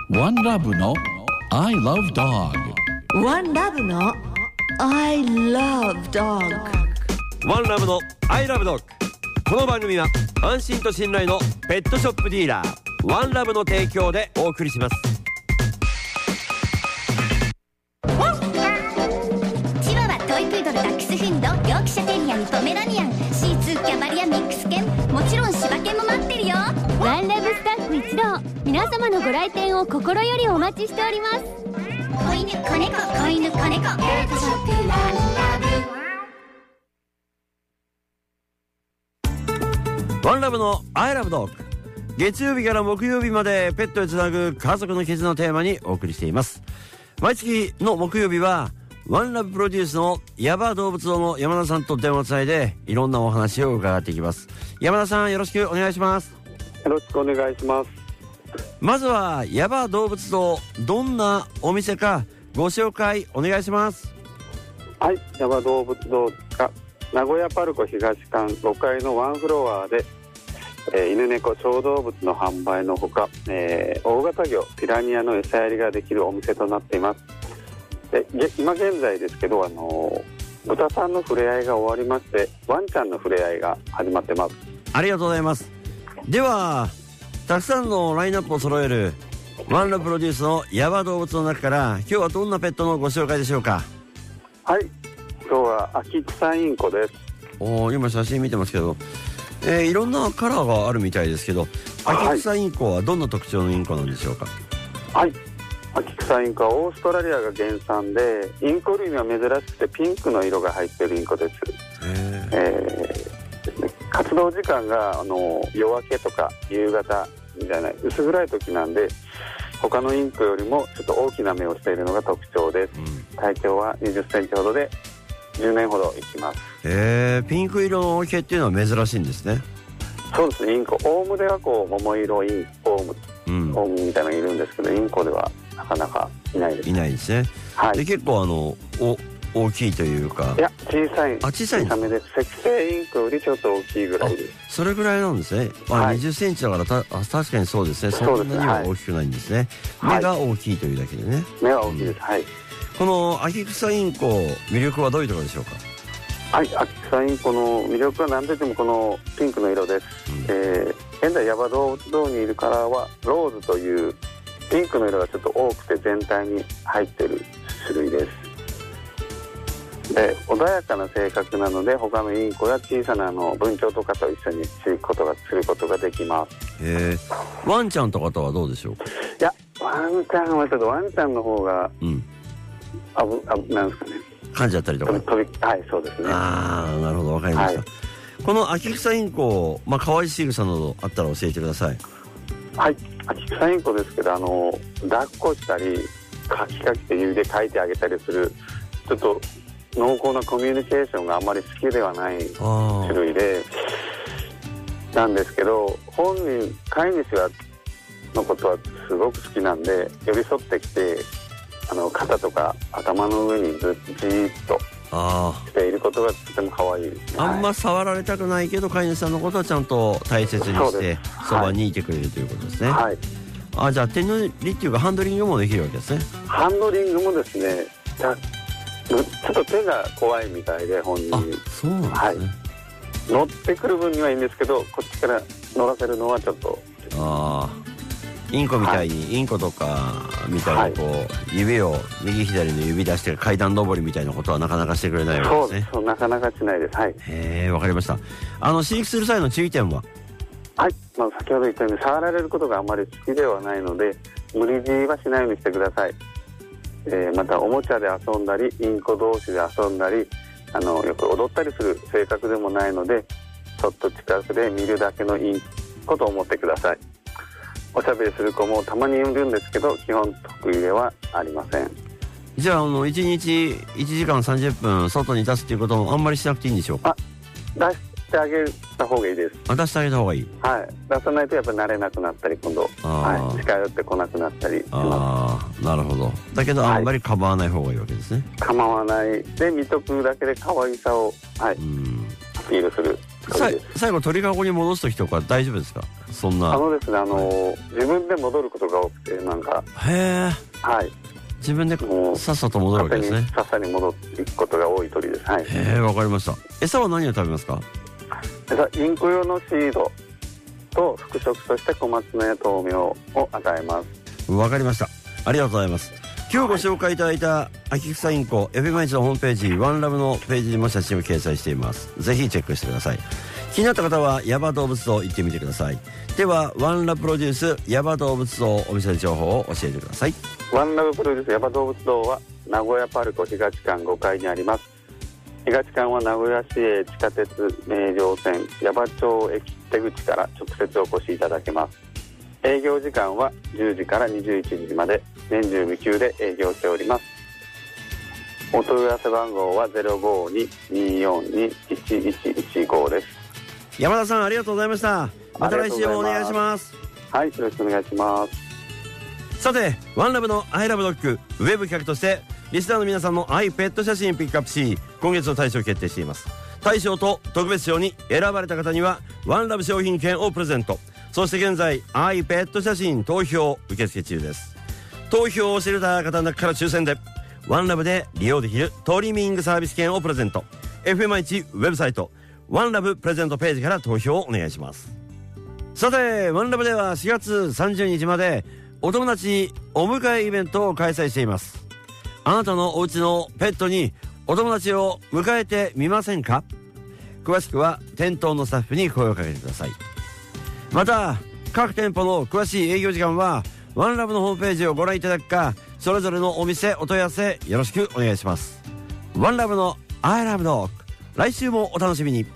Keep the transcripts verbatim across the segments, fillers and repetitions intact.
ワンラブの I love dog。 ワンラブの I love dog。 ワンラブの I love dog。 この番組は安心と信頼のペットショップディーラーワンラブの提供でお送りします。 チワワ、トイプードル、ダックスフンド、ヨークシャテリアン、ポメラニアン、シーツー、キャバリア、ミックス犬、もちろん柴犬も待ってるよ。 ワンラブスタッフ一同、皆様のご来店を心よりお待ちしております。 子犬、子猫、子犬、子猫、ペットショップワンラブ。 ワンラブの I love dog。 月曜日から木曜日までペットへつなぐ家族の絆をテーマにお送りしています。毎月の木曜日はワンラブプロデュースのヤバ動物堂の山田さんと電話をつないでいろんなお話を伺っていきます。山田さん、よろしくお願いします。 よろしくお願いします。 まずはヤバ動物堂、どんなお店かご紹介お願いします。 はい、ヤバ動物堂が名古屋パルコ東館ごかいのワンフロアで、えー、犬猫小動物の販売のほか、えー、大型魚ピラニアの餌やりができるお店となっています。で今現在ですけど、あのー、豚さんの触れ合いが終わりまして、ワンちゃんの触れ合いが始まってます。 ありがとうございます。ではたくさんのラインナップを揃えるワンラブプロデュースのヤバ動物の中から今日はどんなペットのご紹介でしょうか。 はい、今日はアキクサインコです。 おー、今写真見てますけど、えー、いろんなカラーがあるみたいですけど、アキクサインコはどんな特徴のインコなんでしょうか。 はい、アキクサインコはオーストラリアが原産で、インコ類には珍しくてピンクの色が入っているインコです。えーですね、活動時間があの夜明けとか夕方みたいな薄暗い時なんで、他のインコよりもちょっと大きな目をしているのが特徴です。うん、体長はにじゅっセンチほどでじゅうねんほど生きます。 へー、ピンク色の毛っていうのは珍しいんですね。 そうですね、インコオウムではこう桃色インオウム、うん、オウムみたいなのがいるんですけど、インコではなかなかいないです、ね、 いないですね。はい、で結構あのお大きいというか、 いや小さい、 あ小さい小さめです。赤星インコよりちょっと大きいぐらいです。 それぐらいなんですね。あ、はい、にじゅっセンチだからたあ確かにそうですね。そんなには大きくないんですね。はい、目が大きいというだけでね。 目は大きいです。うん、はい。 このアキクサインコ魅力はどういうところでしょうか。 はい、アキクサインコの魅力は何といってもこのピンクの色です。うん、えー、現在ヤバ動物堂にいるカラーはローズというピンクの色がちょっと多くて全体に入っている種類です。で穏やかな性格なので、他のインコや小さなあの文鳥とかと一緒に飼育ことがすることができます。 へー、ワンちゃんとかとはどうでしょう。いや、ワンちゃんはちょっとワンちゃんの方が、うん、あぶあぶなんですかね、 噛んじゃったりとか。 飛び、はい、そうですね。 ああ、なるほど、わかりました。はい、このアキクサインコ、まあ可愛い仕草などあったら教えてください。 はい、アキクサインコですけど、あの抱っこしたりカキカキって指でかいてあげたりするちょっと濃厚なコミュニケーションがあまり好きではない種類でなんですけど、本人飼い主はのことはすごく好きなんで、寄り添ってきてあの肩とか頭の上にずじーっとしていることがとても可愛いですね。 あんま触られたくないけど飼い主さんのことはちゃんと大切にしてそばにいてくれるということですね。はい、あ、じゃあ手乗りっていうかハンドリングもできるわけですね。 ハンドリングもですね、ちょっと手が怖いみたいで本人。あ、 そうなんですね。はい、 乗ってくる分にはいいんですけど、こっちから乗らせるのはちょっと。ああ、インコみたいに、はい、インコとかみたいにこう、はい、指を右左の指出して階段登りみたいなことはなかなかしてくれないわけですね。 そうそう、なかなかしないです。はい。 へえ、わかりました。あの飼育する際の注意点は。 はい、まあ、先ほど言ったように触られることがあまり好きではないので、無理強いはしないようにしてください。えー、またおもちゃで遊んだりインコ同士で遊んだりあのよく踊ったりする性格でもないので、ちょっと近くで見るだけのいい子と思ってください。おしゃべりする子もたまにいるんですけど、基本得意ではありません。 じゃあ、あのいちにちいちじかんさんじゅっぷん外に出すっていうこともあんまりしなくていいんでしょうか。 あ、出してあげた方がいいです。 あ、出してあげた方がいい。 はい、出さないとやっぱり慣れなくなったり、今度、はい、近寄ってこなくなったりします。 ああ、なるほど。だけどあんまり構わない方がいいわけですね。 はい、構わないで見とくだけで可愛さを、はい、うん、アピールするさ最後鳥かごに戻す時とか大丈夫ですか？そんなあのですねあの自分で戻ることが多くてなんかへえはい自分でさっさと戻るわけですね。 さっさに戻っていくことが多い鳥です。はい。 へえわかりました。餌は何を食べますか？ 餌インコ用のシードと副食として小松菜や豆苗を与えます。 わかりました。ありがとうございます。今日ご紹介いただいた秋草インコ エフエムアイエイチ のホームページワンラブのページにも写真を掲載しています。ぜひチェックしてください。気になった方はヤバ動物堂行ってみてください。ではワンラブプロデュースヤバ動物堂お店の情報を教えてください。 ワンラブプロデュースヤバ動物堂は名古屋パルコ東館ごかいにあります。東館は名古屋市営地下鉄名城線矢場町駅出口から直接お越しいただけます。営業時間はじゅうじからにじゅういちじまで年中無休で営業しております。お問い合わせ番号は ゼロごに にーよんに いちいちいちご です。 山田さんありがとうございました。また来週もお願いします。 はい、よろしくお願いします。 さてワンラブのアイラブドッグウェブ企画としてリスナーの皆さんの愛ペット写真ピックアップし今月の大賞を決定しています。大賞と特別賞に選ばれた方にはワンラブ商品券をプレゼント。そして現在愛ペット写真投票受付中です。投票をしていた方の中から抽選でワンラブで利用できるトリミングサービス券をプレゼント。 エフエムアイエイチ ウェブサイトワンラブプレゼントページから投票をお願いします。さてワンラブではしがつさんじゅうにちまでお友達お迎えイベントを開催しています。あなたのお家のペットにお友達を迎えてみませんか？詳しくは店頭のスタッフに声をかけてください。また各店舗の詳しい営業時間はワンラブのホームページをご覧いただくかそれぞれのお店お問い合わせよろしくお願いします。ワンラブの I love dog 来週もお楽しみに。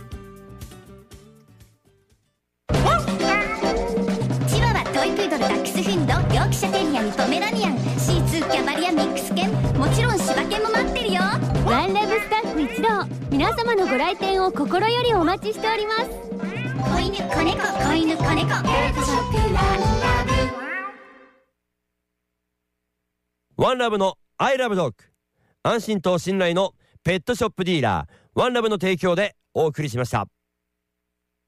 チワワトイプードルダックスフィンドヨークシャテリアにポメラニアン シーツー キャバリアミックス犬もちろん柴犬も待ってるよ。 ワンラブスタッフ一同皆様のご来店を心よりお待ちしております。 子犬子猫子犬子猫ペットショップワンラブワンラブの I love dog 安心と信頼のペットショップディーラーワンラブの提供でお送りしました。